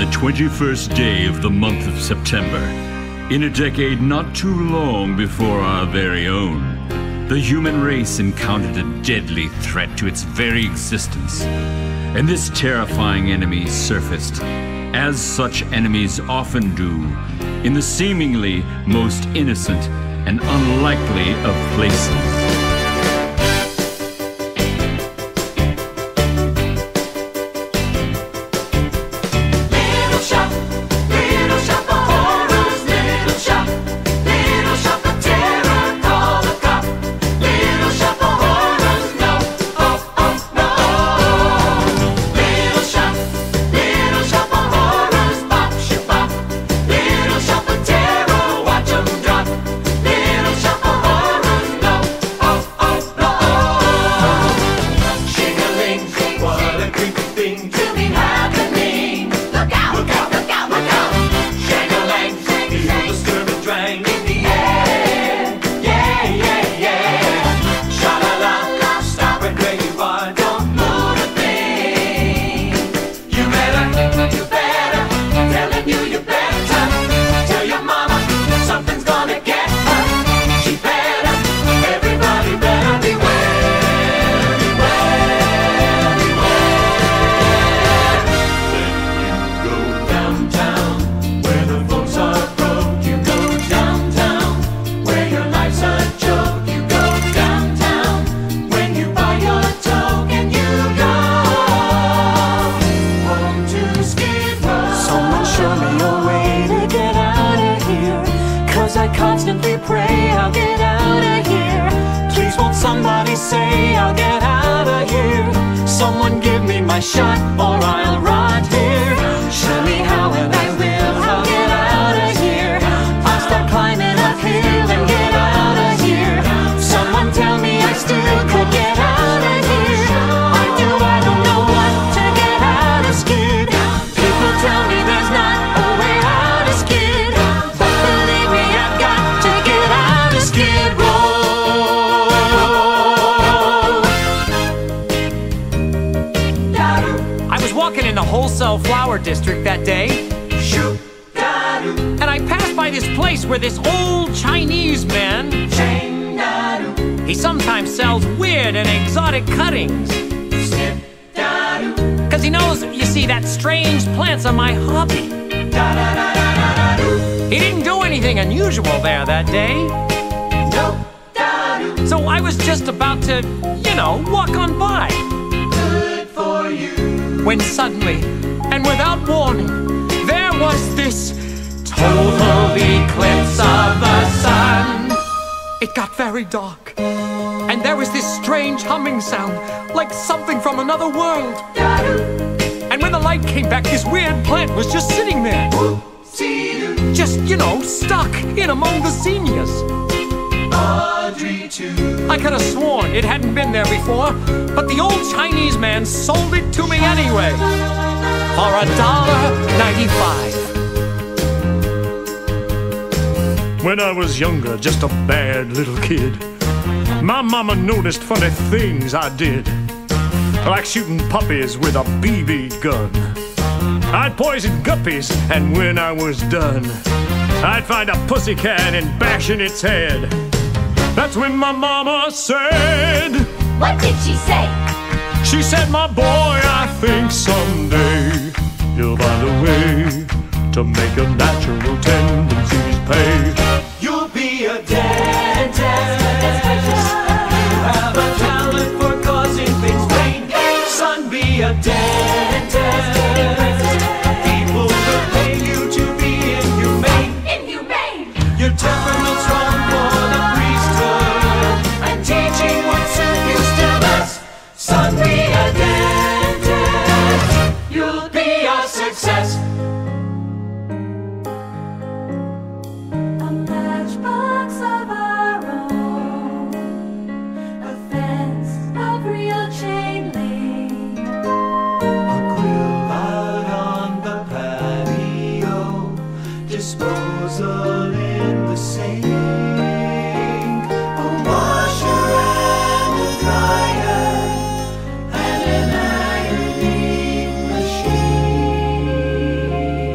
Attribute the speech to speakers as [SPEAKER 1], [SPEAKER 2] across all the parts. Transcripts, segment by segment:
[SPEAKER 1] 21st day of the month of September, in a decade not too long before our very own, the human race encountered a deadly threat to its very existence. And this terrifying enemy surfaced, as such enemies often do, in the seemingly most innocent and unlikely of places.
[SPEAKER 2] District that day, and I passed by this place where this old Chinese man, he sometimes sells weird and exotic cuttings, cause he knows, you see, that strange plants are my hobby. He didn't do anything unusual there that day, so I was just about to, walk on by.
[SPEAKER 3] Good for you.
[SPEAKER 2] When suddenly, and without warning, there was this total eclipse of the sun. It got very dark, and there was this strange humming sound, like something from another world. And when the light came back, this weird plant was just sitting there. Just, stuck in among the zinnias.
[SPEAKER 3] Audrey too.
[SPEAKER 2] I could have sworn it hadn't been there before, but the old Chinese man sold it to me anyway. For $1.95.
[SPEAKER 4] When I was younger, just a bad little kid, my mama noticed funny things I did, like shooting puppies with a BB gun. I'd poison guppies, and when I was done, I'd find a pussycat and bash in its head. That's when my mama said,
[SPEAKER 5] "What did she say?"
[SPEAKER 4] She said, "My boy, I think someday you'll find a way to make your natural tendencies pay.
[SPEAKER 3] You'll be a dentist. You have a talent for causing things pain. Son, be a dentist. People will pay you to be inhumane. Your temperament's wrong for the priesthood, and teaching won't serve you still less. Son, be a dentist. You'll be a success.
[SPEAKER 5] A matchbox of our own, a fence of real chain link,
[SPEAKER 3] A quill out on the patio, disposal in the sink, a washer and a dryer, and an ironing machine.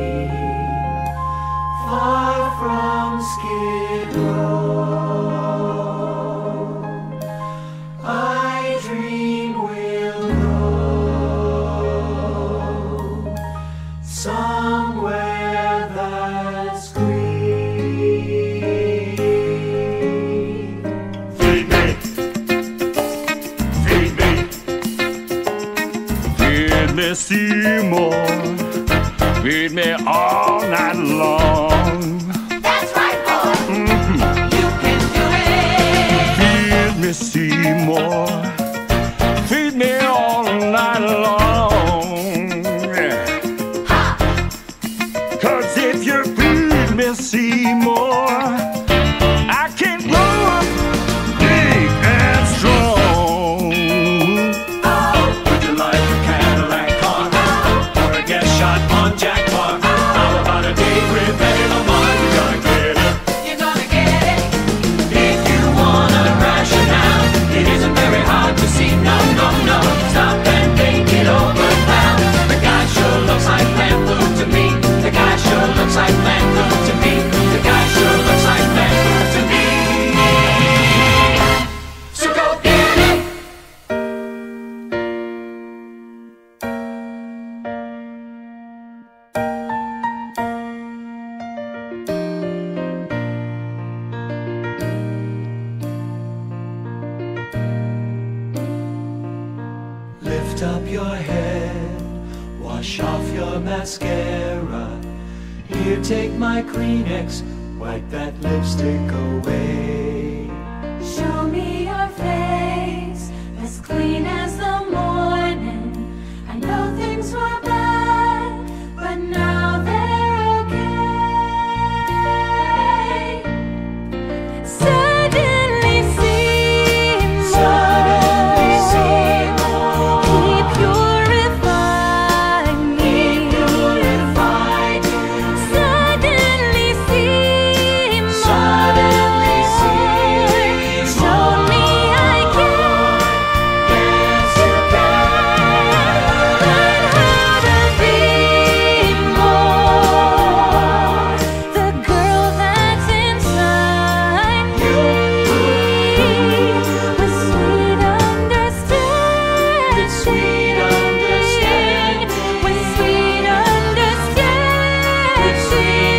[SPEAKER 4] Seymour. Feed me all night long.
[SPEAKER 5] That's right, boy.
[SPEAKER 3] You can do it.
[SPEAKER 4] Feed me Seymour. Feed me all night long.
[SPEAKER 5] Ha!
[SPEAKER 4] 'Cause if you feed me Seymour, I can grow up big and strong.
[SPEAKER 3] Would you like a Cadillac car? Or a gas shot on Jack Park? How about a date with Eddie Lamar? You're gonna get it.
[SPEAKER 5] You're gonna get it.
[SPEAKER 3] If you wanna rationale, it isn't very hard to see. No, no, no. Stop and think it over now. The guy sure looks like plant food to me. The guy sure looks like plant food to me. The guy sure looks like plant food to me. So go get it. Lift up your head, wash off your mascara. Here, take my Kleenex, wipe that lipstick away.
[SPEAKER 5] Show me your face, as clean as the morning. I know things were bad, but now they're okay. Suddenly
[SPEAKER 3] Suddenly
[SPEAKER 5] Seymour, keep purifying me.
[SPEAKER 3] purified.
[SPEAKER 5] Suddenly Seymour,
[SPEAKER 3] Suddenly Seymour,
[SPEAKER 5] show me I can.
[SPEAKER 3] yes you can.
[SPEAKER 5] Learn how to be more the girl that's inside me, with sweet understanding,
[SPEAKER 3] With sweet understanding.
[SPEAKER 5] with sweet understanding, with sweet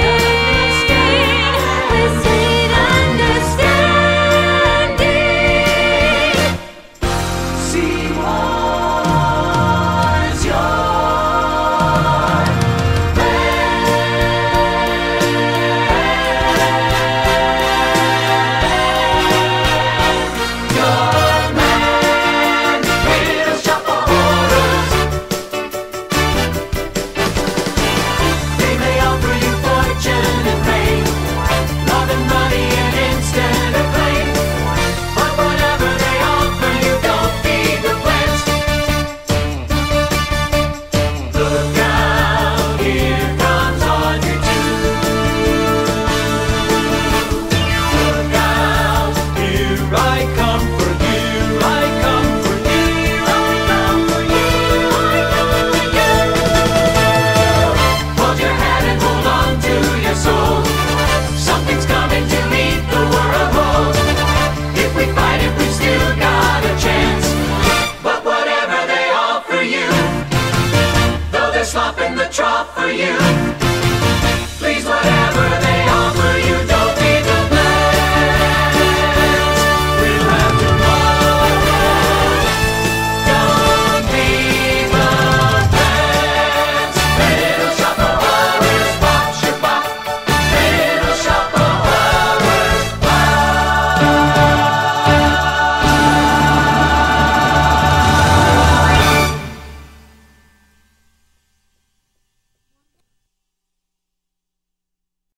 [SPEAKER 5] understanding.
[SPEAKER 3] Seymour's your man. Will shop for orders. They may offer you fortune and fame, love and money and instant acclaim. But whatever they offer you, don't feed the flesh. Look out, here comes Audrey 2. Look out, here I come for you. I come for you. I come for you. I come for you. Hold your head and hold on to your soul. Something's coming to meet the world hold. If we fight it, we've still got a chance. But whatever they offer you, though they're slopping the trough for you,